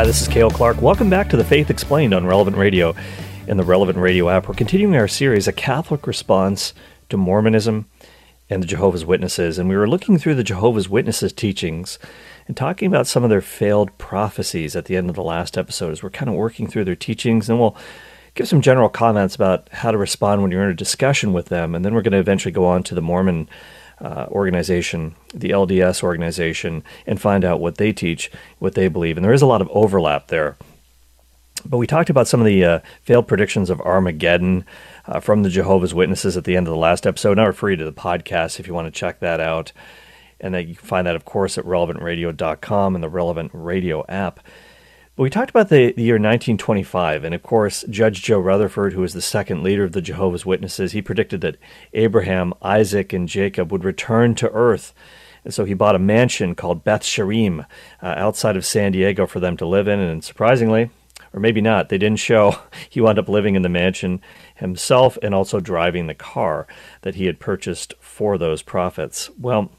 Hi, this is Cale Clark. Welcome back to The Faith Explained on Relevant Radio and the Relevant Radio app. We're continuing our series, A Catholic Response to Mormonism and the Jehovah's Witnesses. And we were looking through the Jehovah's Witnesses teachings and talking about some of their failed prophecies at the end of the last episode as we're kind of working through their teachings. And we'll give some general comments about how to respond when you're in a discussion with them. And then we're going to eventually go on to the Mormon organization, the LDS organization, and find out what they teach, what they believe. And there is a lot of overlap there. But we talked about some of the failed predictions of Armageddon from the Jehovah's Witnesses at the end of the last episode. And I refer you to the podcast if you want to check that out. And you can find that, of course, at relevantradio.com and the Relevant Radio app. But we talked about the year 1925, and of course, Judge Joe Rutherford, who was the second leader of the Jehovah's Witnesses, he predicted that Abraham, Isaac, and Jacob would return to Earth. And so he bought a mansion called Beth Sherim outside of San Diego for them to live in, and surprisingly, or maybe not, they didn't show, he wound up living in the mansion himself and also driving the car that he had purchased for those prophets. Well,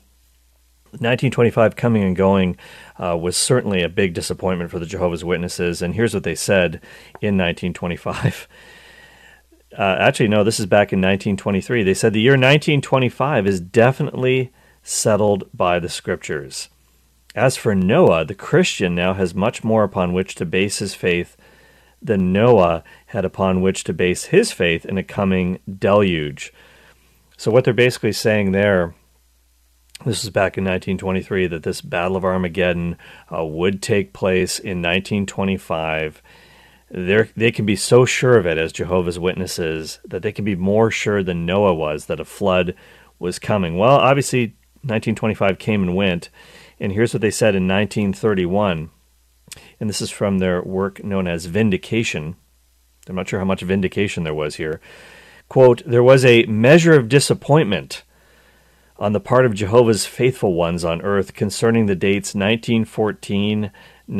1925 coming and going was certainly a big disappointment for the Jehovah's Witnesses, and here's what they said in 1925. Actually, no, this is back in 1923. They said the year 1925 is definitely settled by the Scriptures. As for Noah, the Christian now has much more upon which to base his faith than Noah had upon which to base his faith in a coming deluge. So what they're basically saying there, this is back in 1923, that this Battle of Armageddon would take place in 1925. They can be so sure of it as Jehovah's Witnesses that they can be more sure than Noah was that a flood was coming. Well, obviously, 1925 came and went, and here's what they said in 1931, and this is from their work known as Vindication. I'm not sure how much vindication there was here. Quote, "There was a measure of disappointment on the part of Jehovah's faithful ones on earth concerning the dates 1914,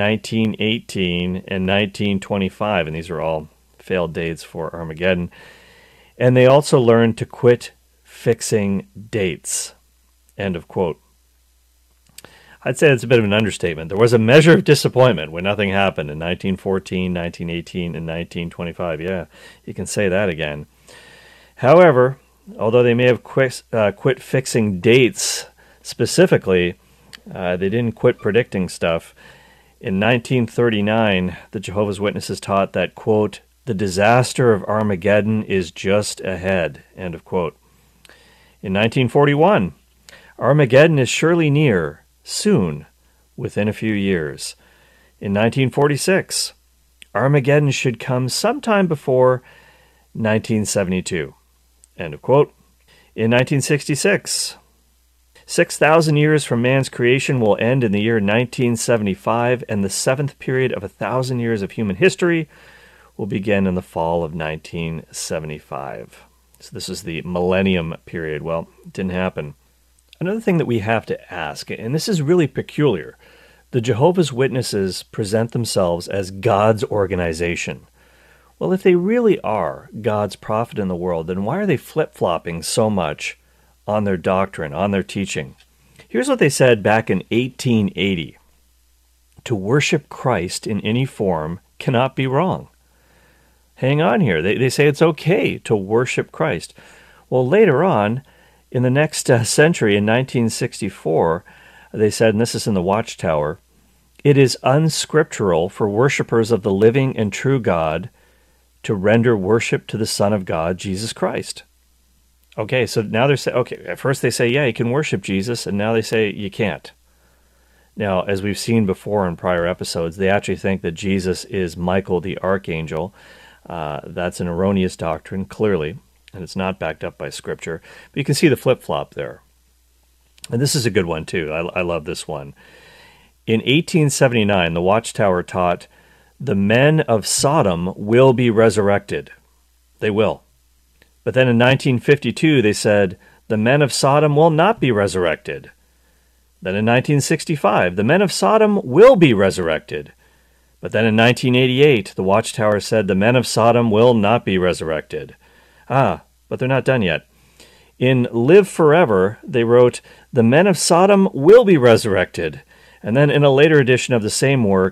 1918, and 1925. And these are all failed dates for Armageddon. And they also learned to quit fixing dates." End of quote. I'd say that's a bit of an understatement. There was a measure of disappointment when nothing happened in 1914, 1918, and 1925. Yeah, you can say that again. However, although they may have quit fixing dates specifically, they didn't quit predicting stuff. In 1939, the Jehovah's Witnesses taught that, quote, "the disaster of Armageddon is just ahead," end of quote. In 1941, "Armageddon is surely near, soon, within a few years." In 1946, "Armageddon should come sometime before 1972." End of quote. In 1966, 6,000 years from man's creation will end in the year 1975, and the seventh period of 1,000 years of human history will begin in the fall of 1975. So this is the millennium period. Well, it didn't happen. Another thing that we have to ask, and this is really peculiar, the Jehovah's Witnesses present themselves as God's organization. Well, if they really are God's prophet in the world, then why are they flip-flopping so much on their doctrine, on their teaching? Here's what they said back in 1880. "To worship Christ in any form cannot be wrong." Hang on here. They say it's okay to worship Christ. Well, later on, in the next century, in 1964, they said, and this is in the Watchtower, "It is unscriptural for worshipers of the living and true God to render worship to the Son of God, Jesus Christ." Okay, so now they're saying, okay, at first they say, yeah, you can worship Jesus, and now they say you can't. Now, as we've seen before in prior episodes, they actually think that Jesus is Michael the Archangel. That's an erroneous doctrine, clearly, and it's not backed up by Scripture. But you can see the flip-flop there. And this is a good one, too. I love this one. In 1879, the Watchtower taught, "The men of Sodom will be resurrected." They will. But then in 1952, they said, "The men of Sodom will not be resurrected." Then in 1965, "The men of Sodom will be resurrected." But then in 1988, the Watchtower said, "The men of Sodom will not be resurrected." But they're not done yet. In Live Forever, they wrote, "The men of Sodom will be resurrected." And then in a later edition of the same work,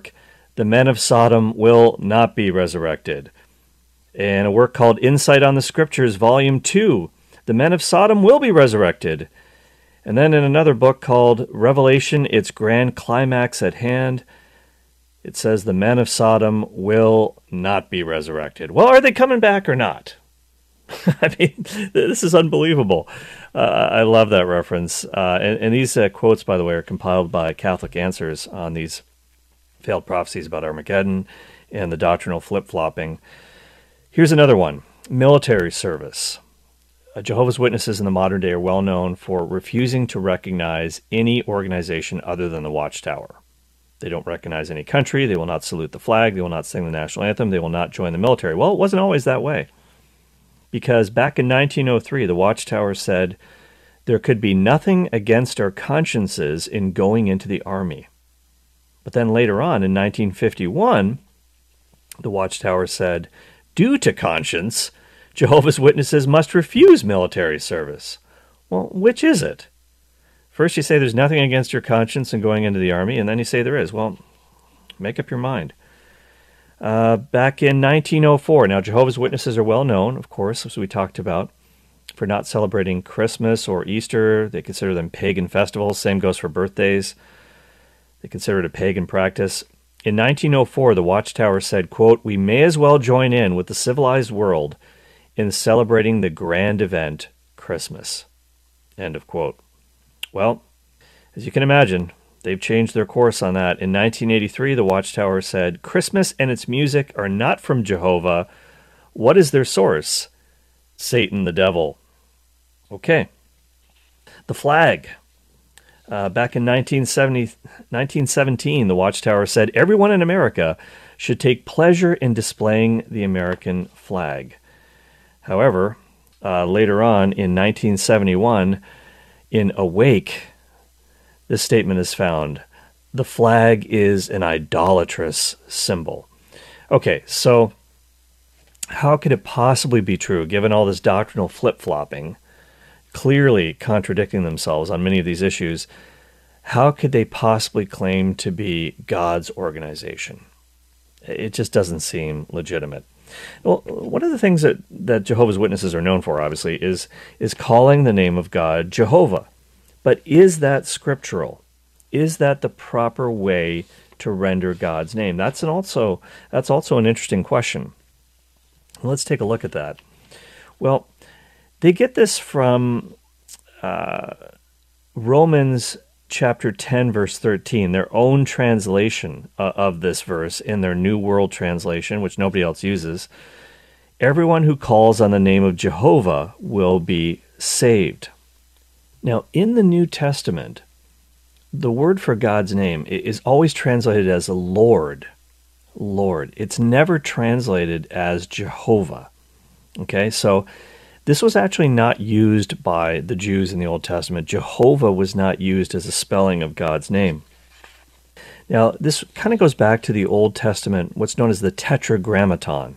The men of Sodom will not be resurrected. And a work called Insight on the Scriptures, Volume 2, the men of Sodom will be resurrected. And then in another book called Revelation, its grand climax at hand, it says the men of Sodom will not be resurrected. Well, are they coming back or not? I mean, this is unbelievable. I love that reference. And these quotes, by the way, are compiled by Catholic Answers on these failed prophecies about Armageddon and the doctrinal flip-flopping. Here's another one. Military service. Jehovah's Witnesses in the modern day are well known for refusing to recognize any organization other than the Watchtower. They don't recognize any country. They will not salute the flag. They will not sing the national anthem. They will not join the military. Well, it wasn't always that way. Because back in 1903, the Watchtower said there could be nothing against our consciences in going into the army. But then later on, in 1951, the Watchtower said, due to conscience, Jehovah's Witnesses must refuse military service. Well, which is it? First you say there's nothing against your conscience in going into the army, and then you say there is. Well, make up your mind. Back in 1904, now Jehovah's Witnesses are well known, of course, as we talked about, for not celebrating Christmas or Easter. They consider them pagan festivals. Same goes for birthdays. They consider it a pagan practice. In 1904, the Watchtower said, quote, we may as well join in with the civilized world in celebrating the grand event, Christmas. End of quote. Well, as you can imagine, they've changed their course on that. In 1983, the Watchtower said, Christmas and its music are not from Jehovah. What is their source? Satan, the devil. Okay. The flag. Back in 1917, the Watchtower said, everyone in America should take pleasure in displaying the American flag. However, later on in 1971, in Awake, this statement is found. The flag is an idolatrous symbol. Okay, so how could it possibly be true, given all this doctrinal flip-flopping, clearly contradicting themselves on many of these issues? How could they possibly claim to be God's organization? It just doesn't seem legitimate. Well, one of the things that Jehovah's Witnesses are known for, obviously, is calling the name of God Jehovah. But is that scriptural? Is that the proper way to render God's name? That's also an interesting question. Let's take a look at that. Well, they get this from Romans chapter 10, verse 13, their own translation of this verse in their New World Translation, which nobody else uses. Everyone who calls on the name of Jehovah will be saved. Now, in the New Testament, the word for God's name is always translated as a Lord. Lord. It's never translated as Jehovah. Okay, so this was actually not used by the Jews in the Old Testament. Jehovah was not used as a spelling of God's name. Now, this kind of goes back to the Old Testament, what's known as the Tetragrammaton.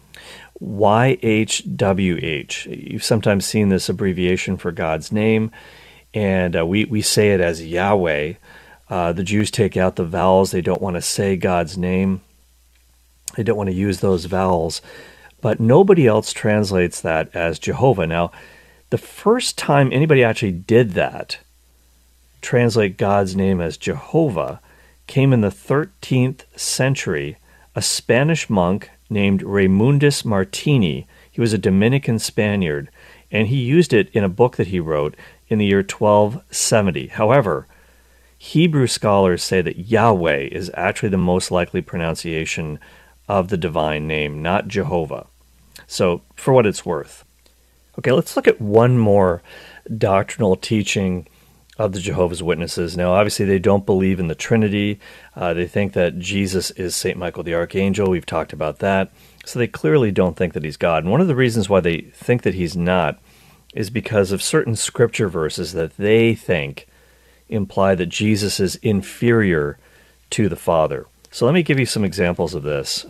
YHWH. You've sometimes seen this abbreviation for God's name, and we say it as Yahweh. The Jews take out the vowels. They don't want to say God's name. They don't want to use those vowels. But nobody else translates that as Jehovah. Now, the first time anybody actually did that, translate God's name as Jehovah, came in the 13th century. A Spanish monk named Raymundus Martini. He was a Dominican Spaniard, and he used it in a book that he wrote in the year 1270. However, Hebrew scholars say that Yahweh is actually the most likely pronunciation of the divine name, not Jehovah. So, for what it's worth. Okay, let's look at one more doctrinal teaching of the Jehovah's Witnesses. Now, obviously, they don't believe in the Trinity. They think that Jesus is St. Michael the Archangel. We've talked about that. So they clearly don't think that he's God. And one of the reasons why they think that he's not is because of certain scripture verses that they think imply that Jesus is inferior to the Father. So let me give you some examples of this.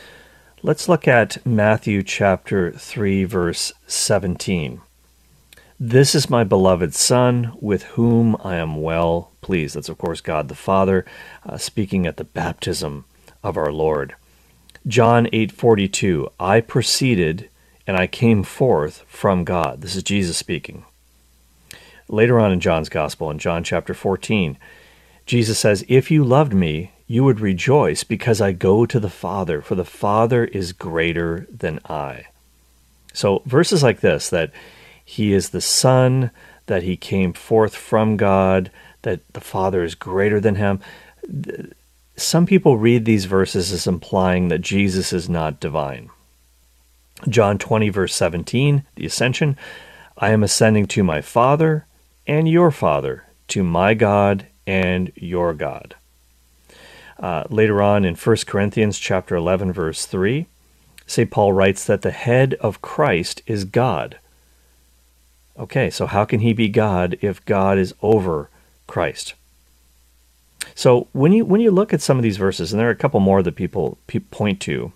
Let's look at Matthew chapter 3, verse 17. This is my beloved Son, with whom I am well pleased. That's, of course, God the Father speaking at the baptism of our Lord. John 8:42, I proceeded and I came forth from God. This is Jesus speaking. Later on in John's Gospel, in John chapter 14, Jesus says, if you loved me, you would rejoice because I go to the Father, for the Father is greater than I. So verses like this, that he is the Son, that he came forth from God, that the Father is greater than him. Some people read these verses as implying that Jesus is not divine. John 20, verse 17, the Ascension, I am ascending to my Father and your Father, to my God and your God. Later on in 1 Corinthians chapter 11, verse 3, St. Paul writes that the head of Christ is God. Okay, so how can he be God if God is over Christ? So when you look at some of these verses, and there are a couple more that people point to,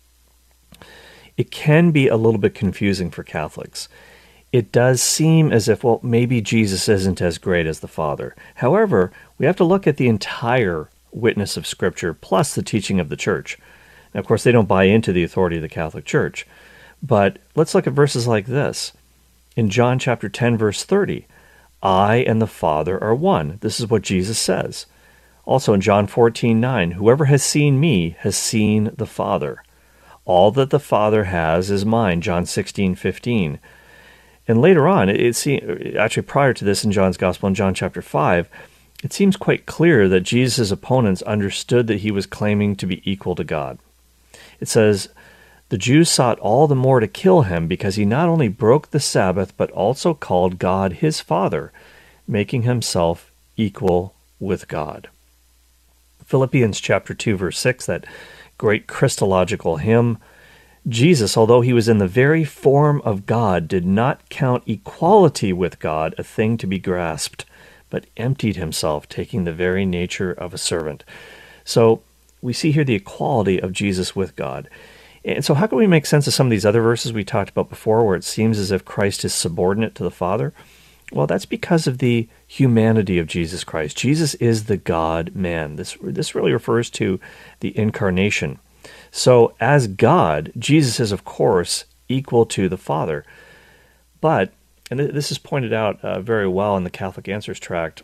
it can be a little bit confusing for Catholics. It does seem as if, well, maybe Jesus isn't as great as the Father. However, we have to look at the entire witness of Scripture plus the teaching of the Church. Now, of course, they don't buy into the authority of the Catholic Church. But let's look at verses like this. In John chapter 10, verse 30, I and the Father are one. This is what Jesus says. Also in John 14:9, whoever has seen me has seen the Father. All that the Father has is mine, John 16:15. And later on, actually prior to this in John's Gospel, in John chapter 5, it seems quite clear that Jesus' opponents understood that he was claiming to be equal to God. It says, the Jews sought all the more to kill him because he not only broke the Sabbath, but also called God his Father, making himself equal with God. Philippians chapter 2, verse 6, that great Christological hymn, Jesus, although he was in the very form of God, did not count equality with God a thing to be grasped, but emptied himself, taking the very nature of a servant. So we see here the equality of Jesus with God. And so how can we make sense of some of these other verses we talked about before where it seems as if Christ is subordinate to the Father? Well, that's because of the humanity of Jesus Christ. Jesus is the God-man. This really refers to the incarnation. So as God, Jesus is, of course, equal to the Father. But, and this is pointed out very well in the Catholic Answers Tract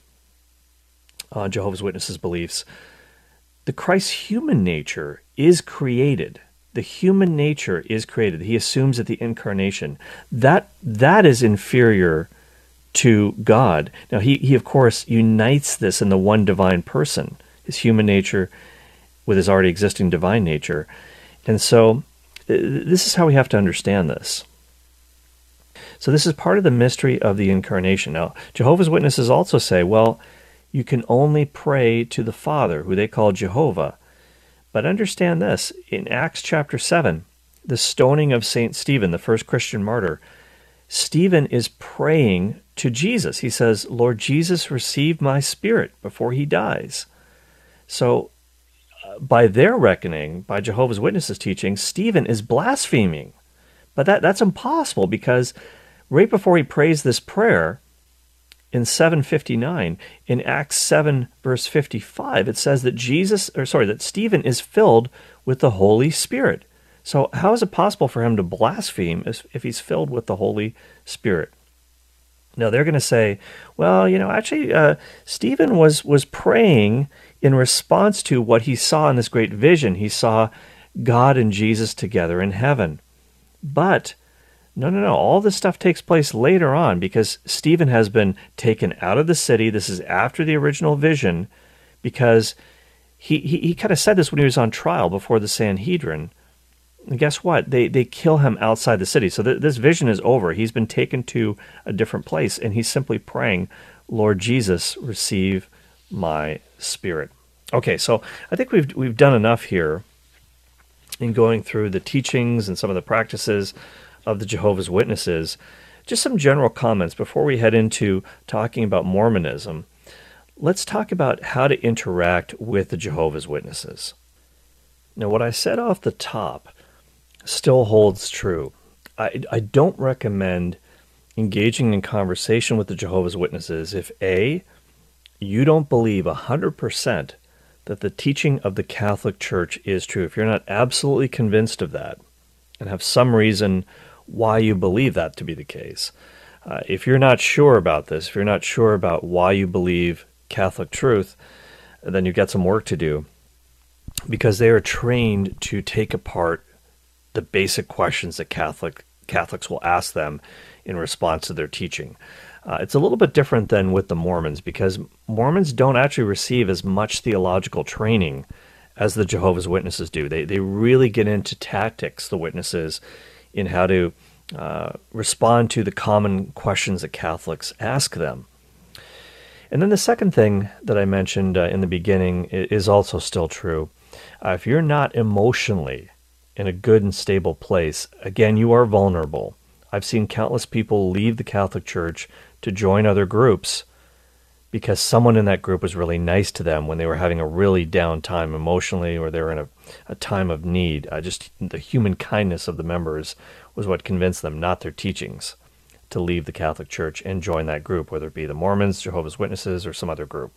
on Jehovah's Witnesses' beliefs, the Christ's human nature is created. The human nature is created. He assumes at the incarnation. That is inferior to God. Now, he of course, unites this in the one divine person, his human nature with his already existing divine nature. And so this is how we have to understand this. So this is part of the mystery of the incarnation. Now, Jehovah's Witnesses also say, well, you can only pray to the Father, who they call Jehovah. But understand this, in Acts chapter 7, the stoning of St. Stephen, the first Christian martyr, Stephen is praying to Jesus. He says, Lord Jesus, receive my spirit before he dies. So by their reckoning, by Jehovah's Witnesses' teaching, Stephen is blaspheming. But that's impossible because right before he prays this prayer, in 7:59, in Acts 7, verse 55, it says that that Stephen is filled with the Holy Spirit. So how is it possible for him to blaspheme if he's filled with the Holy Spirit? Now they're going to say, well, actually, Stephen was praying in response to what he saw in this great vision. He saw God and Jesus together in heaven. But no. All this stuff takes place later on because Stephen has been taken out of the city. This is after the original vision because he kind of said this when he was on trial before the Sanhedrin. And guess what? They kill him outside the city. So this vision is over. He's been taken to a different place, and he's simply praying, Lord Jesus, receive my spirit. Okay, so I think we've done enough here in going through the teachings and some of the practices of the Jehovah's Witnesses. Just some general comments before we head into talking about Mormonism. Let's talk about how to interact with the Jehovah's Witnesses. Now, what I said off the top still holds true. I don't recommend engaging in conversation with the Jehovah's Witnesses if A, you don't believe 100% that the teaching of the Catholic Church is true, if you're not absolutely convinced of that and have some reason why you believe that to be the case, if you're not sure about this, if you're not sure about why you believe Catholic truth, then you've got some work to do, because they are trained to take apart the basic questions that Catholics will ask them in response to their teaching. It's a little bit different than with the Mormons, because Mormons don't actually receive as much theological training as the Jehovah's Witnesses do. They really get into tactics, the witnesses, in how to respond to the common questions that Catholics ask them. And then the second thing that I mentioned in the beginning is also still true. If you're not emotionally in a good and stable place, again, you are vulnerable. I've seen countless people leave the Catholic Church to join other groups because someone in that group was really nice to them when they were having a really down time emotionally, or they were in a time of need. Just the human kindness of the members was what convinced them, not their teachings, to leave the Catholic Church and join that group, whether it be the Mormons, Jehovah's Witnesses, or some other group.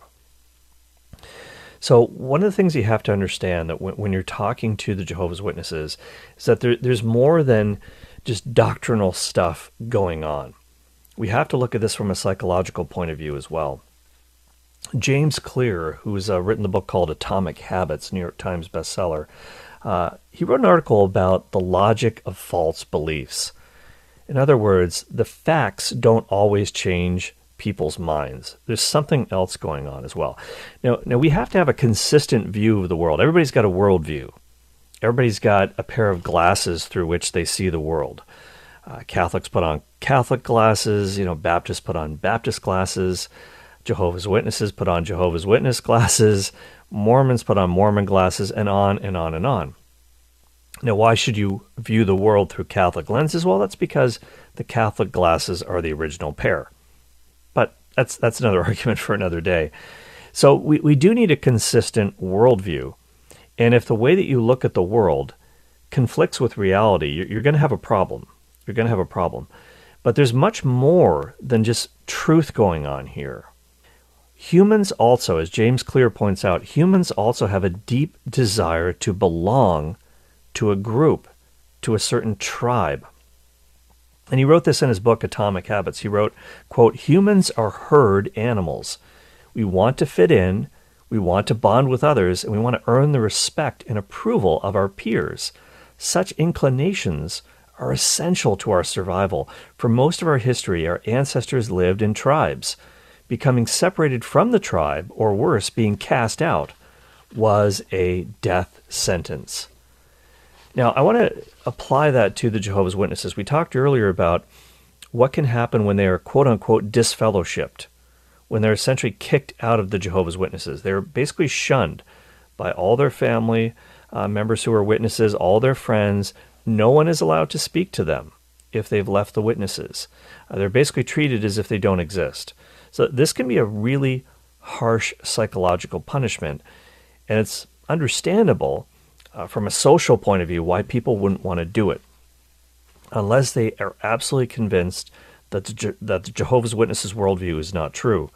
So one of the things you have to understand that when you're talking to the Jehovah's Witnesses is that there's more than just doctrinal stuff going on. We have to look at this from a psychological point of view as well. James Clear, who's written the book called Atomic Habits, New York Times bestseller, he wrote an article about the logic of false beliefs. In other words, the facts don't always change people's minds. There's something else going on as well. Now we have to have a consistent view of the world. Everybody's got a worldview. Everybody's got a pair of glasses through which they see the world. Catholics put on Catholic glasses, Baptists put on Baptist glasses, Jehovah's Witnesses put on Jehovah's Witness glasses, Mormons put on Mormon glasses, and on and on and on. Now, why should you view the world through Catholic lenses? Well, that's because the Catholic glasses are the original pair. But that's another argument for another day. So we do need a consistent worldview. And if the way that you look at the world conflicts with reality, you're going to have a problem. You're going to have a problem. But there's much more than just truth going on here. Humans also, as James Clear points out, humans also have a deep desire to belong to a group, to a certain tribe. And he wrote this in his book, Atomic Habits. He wrote, quote, "Humans are herd animals. We want to fit in, we want to bond with others, and we want to earn the respect and approval of our peers. Such inclinations are essential to our survival. For most of our history, our ancestors lived in tribes. Becoming separated from the tribe, or worse, being cast out, was a death sentence." Now, I want to apply that to the Jehovah's Witnesses. We talked earlier about what can happen when they are quote-unquote disfellowshipped, when they're essentially kicked out of the Jehovah's Witnesses. They're basically shunned by all their family members who are witnesses, all their friends. No one is allowed to speak to them if they've left the witnesses. They're basically treated as if they don't exist. So this can be a really harsh psychological punishment, and it's understandable from a social point of view why people wouldn't want to do it, unless they are absolutely convinced that the Jehovah's Witnesses worldview is not true.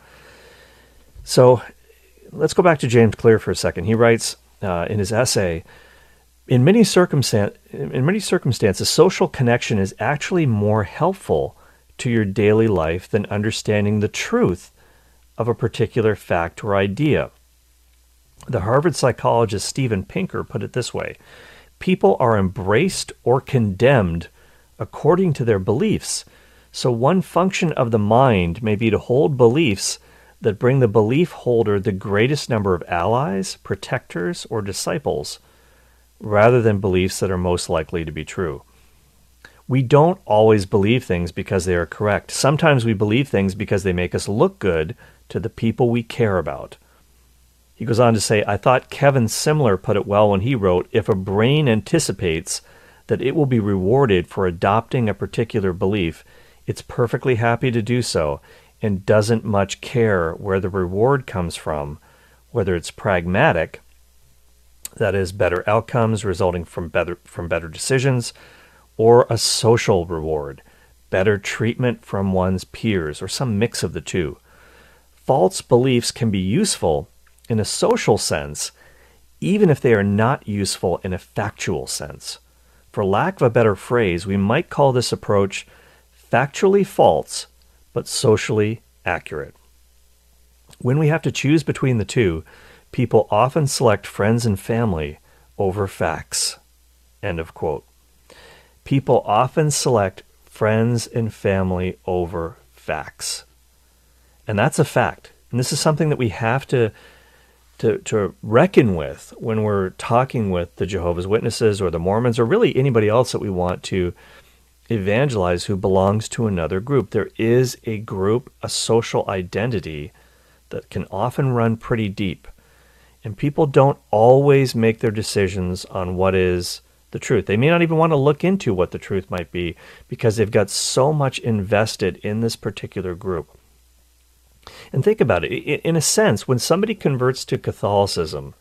So let's go back to James Clear for a second. He writes in his essay, in many circumstances, social connection is actually more helpful to your daily life than understanding the truth of a particular fact or idea. The Harvard psychologist Steven Pinker put it this way: people are embraced or condemned according to their beliefs. So one function of the mind may be to hold beliefs that bring the belief holder the greatest number of allies, protectors, or disciples, rather than beliefs that are most likely to be true. We don't always believe things because they are correct. Sometimes we believe things because they make us look good to the people we care about. He goes on to say, I thought Kevin Simler put it well when he wrote, if a brain anticipates that it will be rewarded for adopting a particular belief, it's perfectly happy to do so and doesn't much care where the reward comes from, whether it's pragmatic, that is, better outcomes resulting from better decisions, or a social reward, better treatment from one's peers, or some mix of the two. False beliefs can be useful in a social sense, even if they are not useful in a factual sense. For lack of a better phrase, we might call this approach factually false, but socially accurate. When we have to choose between the two, people often select friends and family over facts. End of quote. People often select friends and family over facts. And that's a fact. And this is something that we have to reckon with when we're talking with the Jehovah's Witnesses or the Mormons, or really anybody else that we want to evangelize who belongs to another group. There is a group, a social identity that can often run pretty deep. And people don't always make their decisions on what is the truth. They may not even want to look into what the truth might be because they've got so much invested in this particular group. And think about it. In a sense, when somebody converts to Catholicism,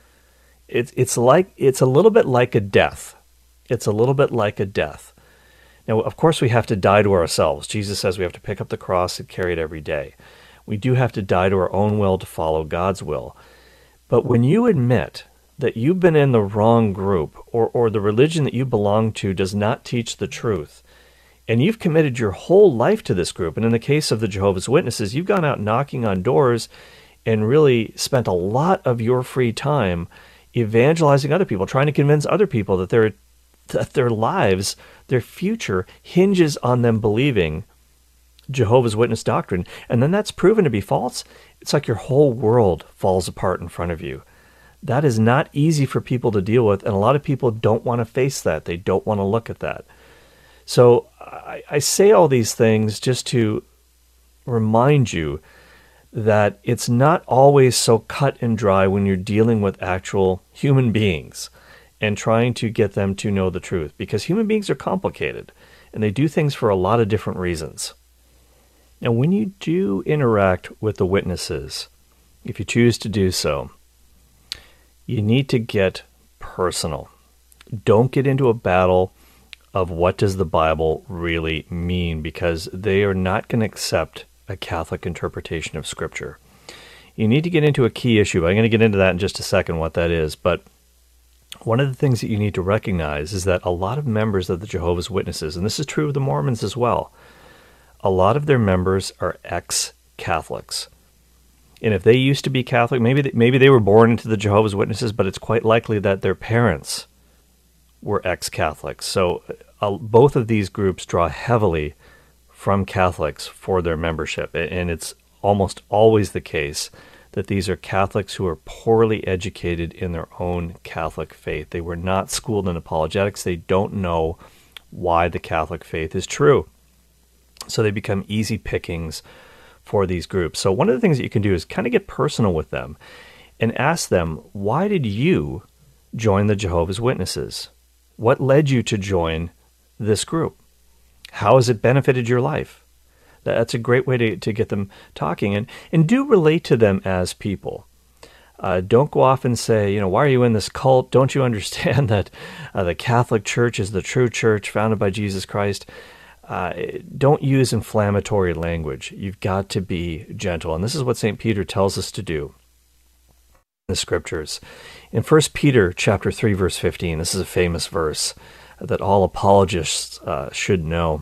it's a little bit like a death. It's a little bit like a death. Now, of course, we have to die to ourselves. Jesus says we have to pick up the cross and carry it every day. We do have to die to our own will to follow God's will. But when you admit that you've been in the wrong group, or the religion that you belong to does not teach the truth, and you've committed your whole life to this group, and in the case of the Jehovah's Witnesses, you've gone out knocking on doors and really spent a lot of your free time evangelizing other people, trying to convince other people that their lives, their future, hinges on them believing Jehovah's Witness doctrine, and then that's proven to be false. It's like your whole world falls apart in front of you. That is not easy for people to deal with, and a lot of people don't want to face that. They don't want to look at that. So I say all these things just to remind you that it's not always so cut and dry when you're dealing with actual human beings and trying to get them to know the truth, because human beings are complicated and they do things for a lot of different reasons. Now, when you do interact with the witnesses, if you choose to do so, you need to get personal. Don't get into a battle of what does the Bible really mean, because they are not going to accept a Catholic interpretation of Scripture. You need to get into a key issue. I'm going to get into that in just a second, what that is. But one of the things that you need to recognize is that a lot of members of the Jehovah's Witnesses, and this is true of the Mormons as well, a lot of their members are ex-Catholics. And if they used to be Catholic, maybe they were born into the Jehovah's Witnesses, but it's quite likely that their parents were ex-Catholics. So both of these groups draw heavily from Catholics for their membership. And it's almost always the case that these are Catholics who are poorly educated in their own Catholic faith. They were not schooled in apologetics. They don't know why the Catholic faith is true. So they become easy pickings for these groups. So one of the things that you can do is kind of get personal with them and ask them, why did you join the Jehovah's Witnesses? What led you to join this group? How has it benefited your life? That's a great way to get them talking, and do relate to them as people. Don't go off and say, why are you in this cult? Don't you understand that the Catholic Church is the true church founded by Jesus Christ? Don't use inflammatory language. You've got to be gentle. And this is what St. Peter tells us to do in the Scriptures. In 1 Peter chapter 3, verse 15, this is a famous verse that all apologists should know.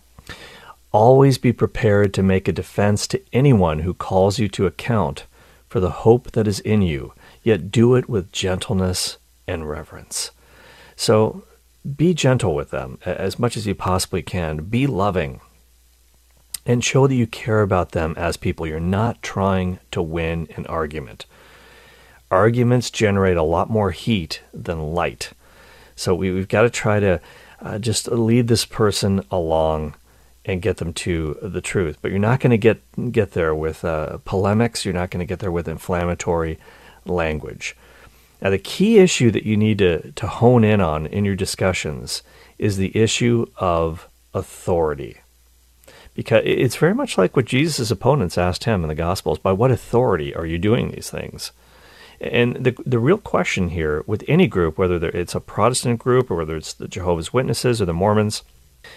Always be prepared to make a defense to anyone who calls you to account for the hope that is in you, yet do it with gentleness and reverence. So be gentle with them as much as you possibly can. Be loving and show that you care about them as people. You're not trying to win an argument. Arguments generate a lot more heat than light. So we've got to try to just lead this person along and get them to the truth. But you're not going to get there with polemics. You're not going to get there with inflammatory language. Now, the key issue that you need to hone in on in your discussions is the issue of authority. Because it's very much like what Jesus' opponents asked him in the Gospels: by what authority are you doing these things? And the real question here with any group, whether it's a Protestant group or whether it's the Jehovah's Witnesses or the Mormons,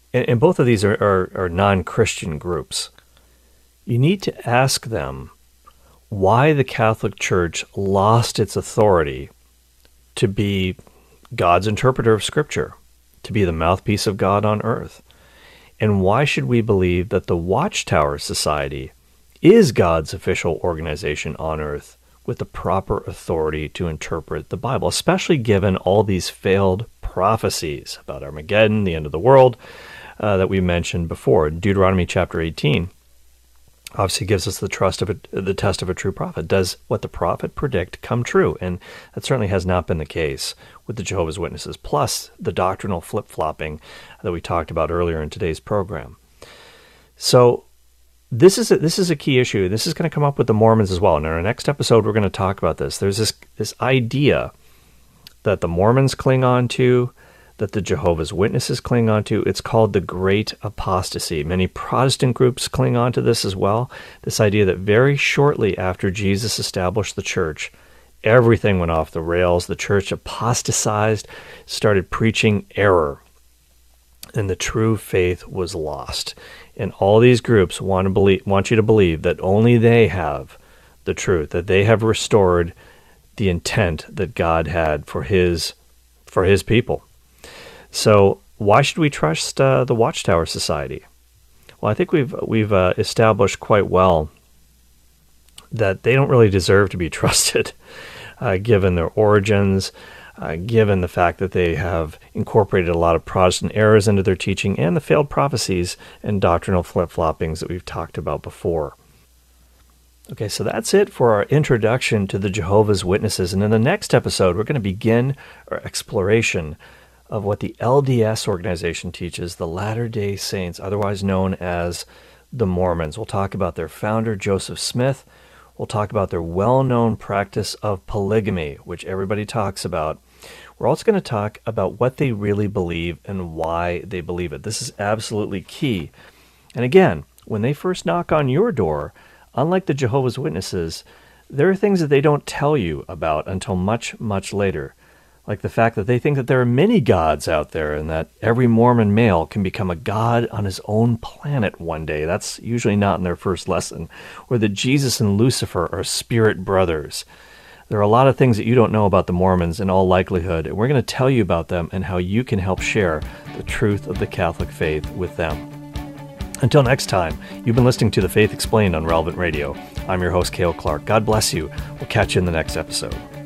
and both of these are non-Christian groups, you need to ask them why the Catholic Church lost its authority to be God's interpreter of Scripture, to be the mouthpiece of God on earth. And why should we believe that the Watchtower Society is God's official organization on earth with the proper authority to interpret the Bible, especially given all these failed prophecies about Armageddon, the end of the world, that we mentioned before. Deuteronomy chapter 18 obviously gives us the test of a true prophet. Does what the prophet predict come true? And that certainly has not been the case with the Jehovah's Witnesses, plus the doctrinal flip-flopping that we talked about earlier in today's program. So this is a key issue. This is going to come up with the Mormons as well. And in our next episode, we're going to talk about this. There's this idea that the Mormons cling on to, that the Jehovah's Witnesses cling on to. It's called the Great Apostasy. Many Protestant groups cling on to this as well. This idea that very shortly after Jesus established the church, everything went off the rails. The church apostatized, started preaching error, and the true faith was lost. And all these groups want you to believe that only they have the truth, that they have restored the intent that God had for His people. So why should we trust the Watchtower Society? Well, I think we've established quite well that they don't really deserve to be trusted, given their origins, given the fact that they have incorporated a lot of Protestant errors into their teaching and the failed prophecies and doctrinal flip-floppings that we've talked about before. Okay, so that's it for our introduction to the Jehovah's Witnesses. And in the next episode, we're going to begin our exploration of what the LDS organization teaches, the Latter-day Saints, otherwise known as the Mormons. We'll talk about their founder, Joseph Smith. We'll talk about their well-known practice of polygamy, which everybody talks about. We're also going to talk about what they really believe and why they believe it. This is absolutely key. And again, when they first knock on your door, unlike the Jehovah's Witnesses, there are things that they don't tell you about until much, much later. Like the fact that they think that there are many gods out there and that every Mormon male can become a god on his own planet one day. That's usually not in their first lesson. Or that Jesus and Lucifer are spirit brothers. There are a lot of things that you don't know about the Mormons in all likelihood, and we're going to tell you about them and how you can help share the truth of the Catholic faith with them. Until next time, you've been listening to The Faith Explained on Relevant Radio. I'm your host, Cale Clark. God bless you. We'll catch you in the next episode.